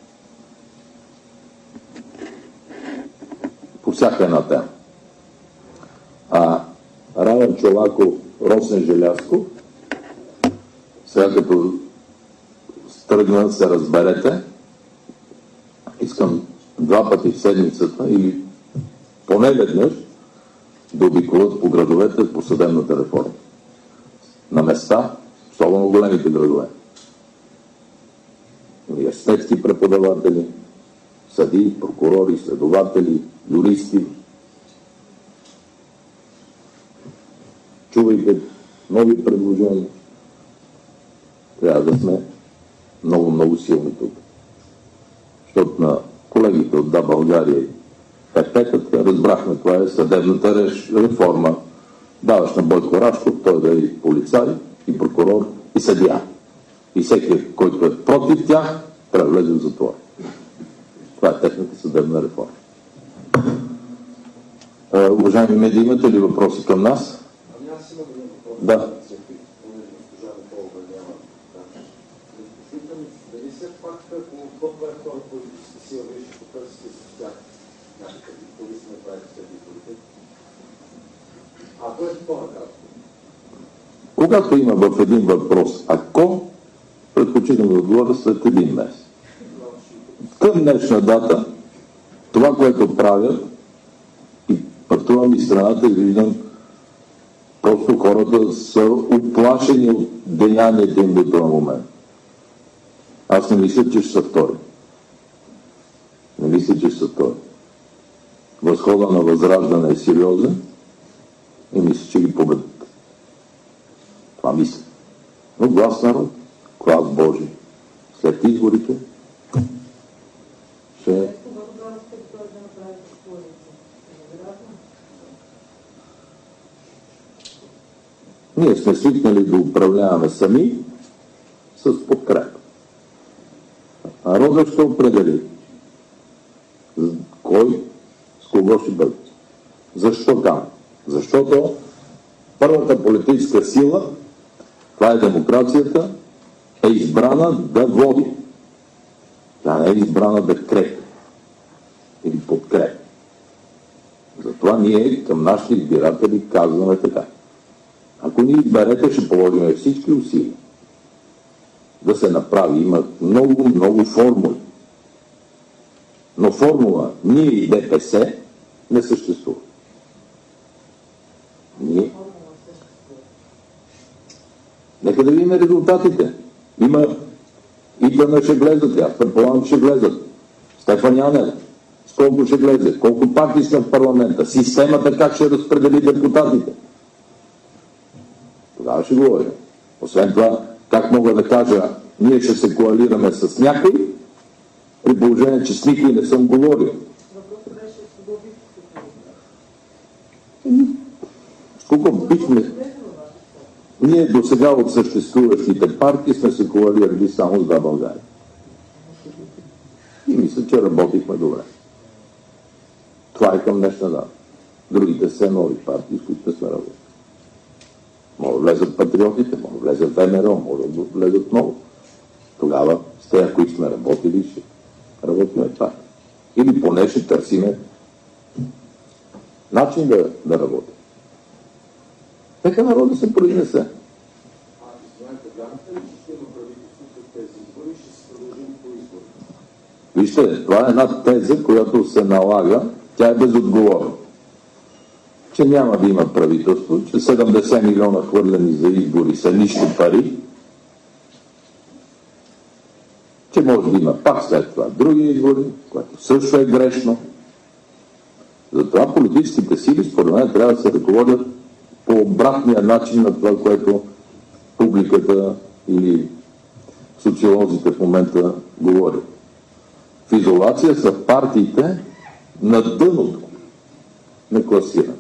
По всяка една тема. Радан Чолаков, Росен Желязков, сега като тръгна се разберете, искам 2 пъти в седмицата или поне веднъж да обиколят по градовете по съдебната реформа. На места, особено големите градове. Университетски преподаватели, съдии, прокурори, следователи, юристи. Чувайте нови предложения. Трябва да сме много силни тук. Защото на колегите от Да, България и ПП-тата разбрахме, това е съдебната реформа. Даваш на Бойко Рашков, той да е и полицай, и прокурор, и съдия. И всеки, който е против тях, трябва да влезе в затвора. Това е техната съдебна реформа. Уважаеми медии, имате ли въпроси към нас? Аз имам един въпрос. Да. Дали все пак, ако това е втора политическа сила, вие ще потърсите с тях някакъв полиция на правите след изборите? Ако е по-накратко. Когато има в един въпрос ако, предпочитам да отговоря след един месец. Към днешна дата това, което правят, и пътувам из страната и виждам, просто хората са уплашени от деянията им до този момент. Аз не мисля, че ще са втори. Не мисля, че ще са втори. Възхода на Възраждане е сериозен и мисля, че ги победят. Това мисля. Но глас народ, глас Божий. След изборите ще... Ние сме свикнали да управляваме сами с подкрепа. Народът ще определи кой с кого ще бъде. Защо там? Защото първата политическа сила, това е демокрацията, е избрана да води. Тя не е избрана да крепи или подкрепи. Затова ние към нашите избиратели казваме така. Ако ни изберете, ще положим всички усилия да се направи. Има много, много формули. Но формула ние и ДПС не съществува. Ние. Нека да видим резултатите. Има ИТН ще влезат, аз предполагам, ще влезат. Стефан Янев, с колко ще влезе, колко партии сме в парламента, системата как ще разпредели депутатите. Тогава ще говорим. Освен това, как мога да кажа, ние ще се коалираме с някой, при положение, че с никой не съм говорил. С колко бихме... Ние до сега от съществуващите партии сме се коалирали само с Да, България. И мисля, че работихме добре. Това е към днешна дата. Другите са нови партии, с които сме работили. Може да влезат патриотите, може да влезат ВМРО, може да влезат много. Тогава с тези, които сме работили, ще работим това. Или поне ще търсиме начин да работим. Нека народа се произнесе. Вижте, това е една теза, която се налага, тя е безотговорна. Че няма да има правителство, че 70 милиона хвърлени за избори са нищо пари, че може да има пак след това други избори, което също е грешно. Затова политическите сили, според мен, трябва да се ръководят по обратния начин на това, което публиката или социолозите в момента говорят. В изолация са партиите на дъното на класиране.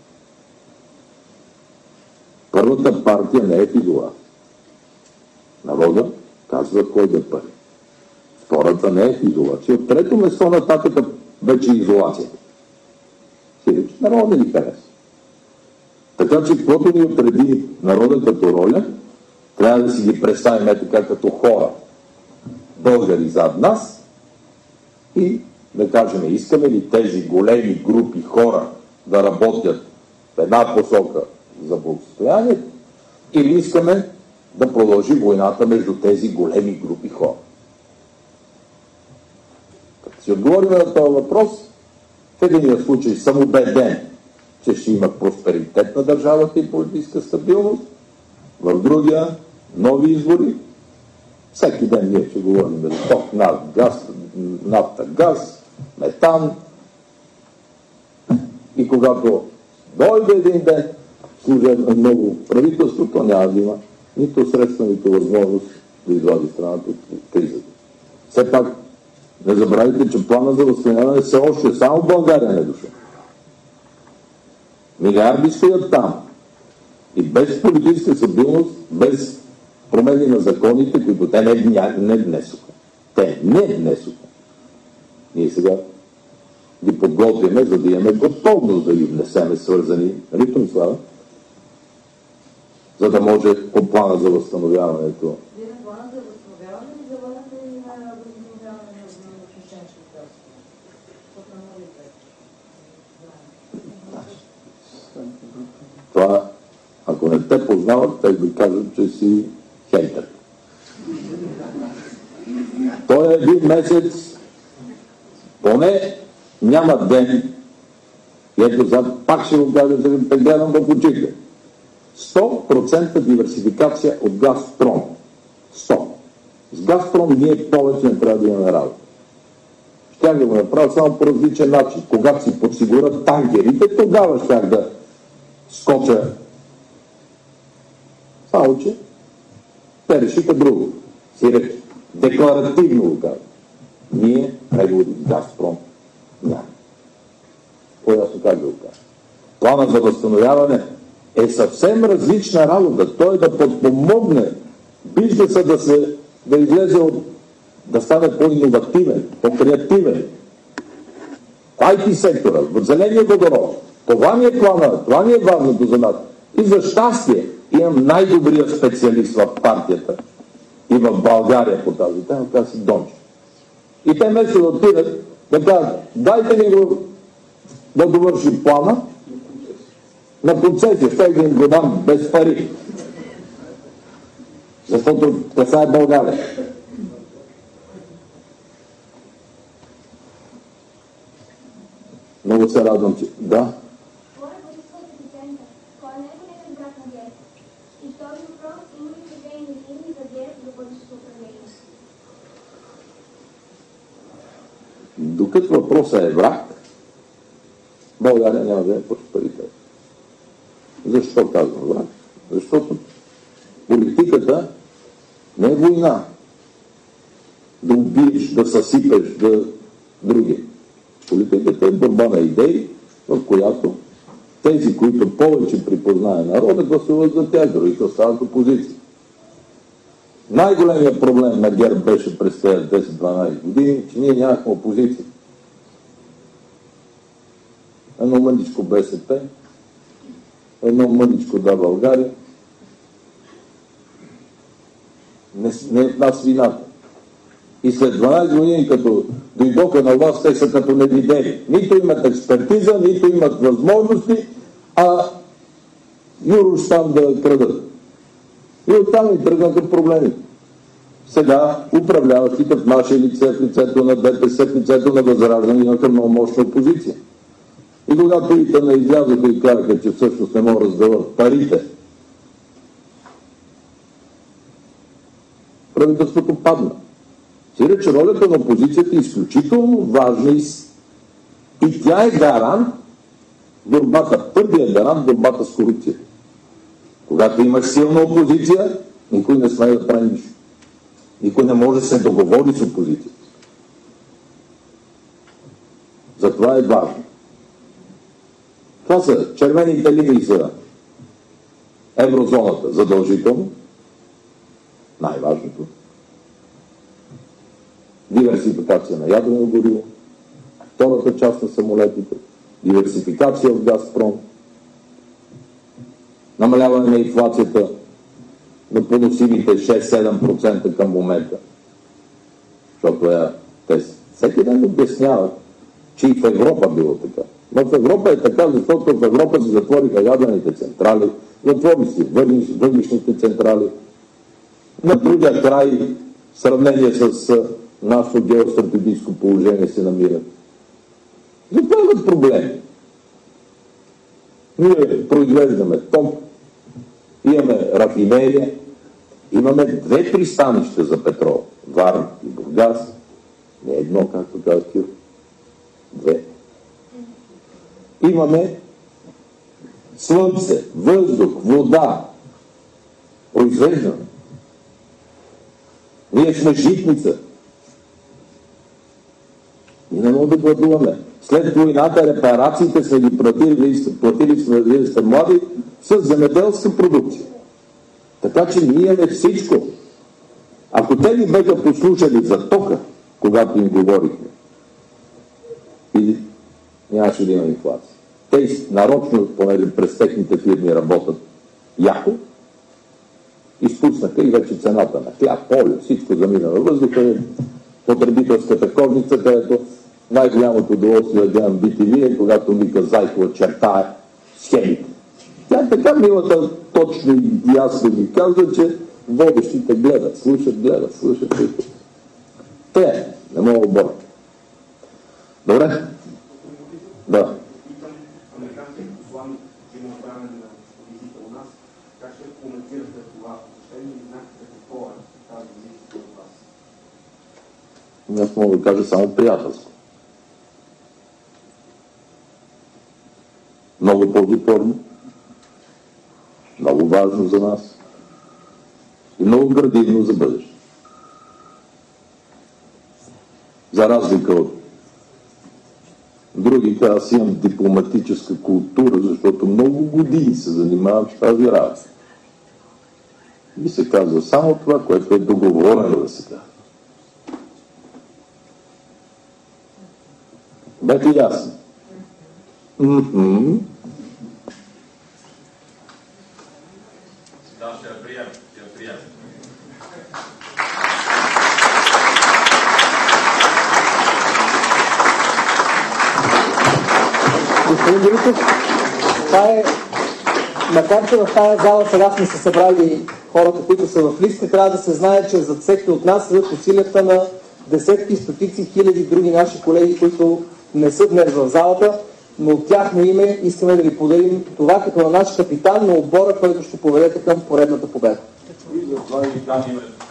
Първата партия не е в изолация. Народа казва кой да пари. Втората не е в изолация. От трето место нататък вече е изолацията. Сиреч, народа ни хареса. Така че, каквото ни отреди народа като роля, трябва да си ги представим така като хора, българи зад нас и да кажем, искаме ли тези големи групи хора да работят в една посока за благосостоянието или искаме да продължи войната между тези големи групи хора. Като си отговорим на този въпрос, в единия случай съм убеден, че ще има просперитет на държавата и политическа стабилност, в другия нови избори. Всеки ден ние ще говорим за ток, нафта, газ, метан. И когато дойде един ден, служебно много правителство, то няма да има нито средства, нито възможност да извади страната от кризата. Все пак не забравяйте, че плана за възстановяване все още само в България не е дошъл. Милиарди стоят там. И без политическа стабилност, без промени на законите, които те не внесоха. Те не внесоха. Ние сега ги подготвяме, за да имаме готовност да ги внесеме свързани. Нали, Томислава? За да може по плана за възстановяването. Плана за възстановяване и за върнате и на възстановяване на отношенчето Това, ако не те познават, те да кажат, че си хейтър. Той е един месец, поне няма ден, и ето за пак ще го кажа, да ви гледам в очите. 100% диверсификация от Газпром. 100. С Газпром ние повече не трябва да имаме работа. Щях да го направя само по различен начин. Когато си подсигурят танкерите, тогава щях да скоча. Само че те решиха друго. Си рече. Декларативно го казвам. Ние преговори с Газпром няма. По-ясно как да го кажа. Планът за възстановяване е съвсем различна работа. Той е да подпомогне бизнеса да излезе да стане по-инновативен, по-креативен. IT сектора, в зеления водород. Това ни е плана, това ни е важното за нас. И за щастие имам най-добрия специалист в партията и в България по тази тема, казва си Дончев. И те вместо да отидат, да кажат, дайте ни го да довърши плана на концесия, ще да им го дам без пари. Защото касае България. Много се радвам, че... Да. Кой е Борисов епицентър? Кой е най-големият град на ГЕРБ? И втори въпрос, има ли движение фирми за ГЕРБ за бъдещето управление? Докато въпросът е враг, България няма да е просперитет. Защо казвам враг? Защото политиката не е война. Да убиеш, да съсипеш, да други. Политиката е борба на идеи, в която тези, които повече припознае народа, гласуват за тях, другите остават опозиция. Най-големият проблем на ГЕРБ беше през тези 10-12 години, че ние нямахме опозиция. Едно мъничко БСП, едно мъничко Да България. Не е в нас вината. И след 12 години, като дойдоха на власт, те са като невидени. Нито имат експертиза, нито имат възможности, а юруш там да крадат. И оттам и тръгнаха проблемите. Сега управляващите в наше лице, в лицето на ДПС, в лицето на Възраждане имаха много мощна опозиция. И когато и те не излязоха и казаха, че всъщност не могат да раздават парите, правителството падна. Сиреч ролята на опозицията е изключително важна и тя е гарант борбата, първият гарант борбата с корупцията. Когато имаш силна опозиция, никой не смее да прави нищо. Никой не може да се договори с опозицията. Затова е важно. Това са червените линии за еврозоната задължително. Най-важното. Диверсификация на ядрено гориво. Втората част на самолетите. Диверсификация в Газпром. Намаляване на инфлацията на поносимите 6-7% към момента. Защото те всеки ден обясняват, че и в Европа било така. Но в Европа е така, защото в Европа се затвориха ядрените централи, затвори си въглищните централи. На другия край, в сравнение с нашето геостратегическо положение, се намират. Затова имат проблеми. Ние произвеждаме ток, имаме рафинерия, имаме 2 пристанища за петрол. Варна и Бургас. Не едно, както казах Киро. 2. Имаме слънце, въздух, вода. Произвеждаме. Ние сме житница. И не можем да гладуваме. След войната репарациите сме ги платили сме, вие сте млади, с земеделска продукция. Така че ние имаме всичко. Ако те ни бяха послушали за тока, когато им говорихме, и нямаше да има инфлация. Те нарочно, понеже през техните фирми работят яко, изпуснаха и вече цената на хляб, поле, всичко замина във въздуха, потребителската кожница, където най-голямото удоволствие да гледам BTV е, когато Мика Зайкова чертае схемите. Тя така милата точно и ясно ми казва, че водещите гледат, слушат. Те не мога да борят. Добре, мога да кажа само приятелско. Много ползотворно, много важно за нас и много градивно за бъдеще. За разлика от другите, аз имам дипломатическа култура, защото много години се занимавам с тази работа. И се казва само това, което е договорено да се казва. Бете ясно. Да, ще я прием. Господин Борисов, това е, макар че в тази зала сега сме се събрали хората, които са в листи, трябва да се знае, че зад всеки от нас са усилията на десетки, стотици, хиляди други наши колеги, които не са днес в залата, но от тяхно име искаме да ви подарим това като на наш капитан на отбора, който ще поведете към поредната победа. И за това ви дам името.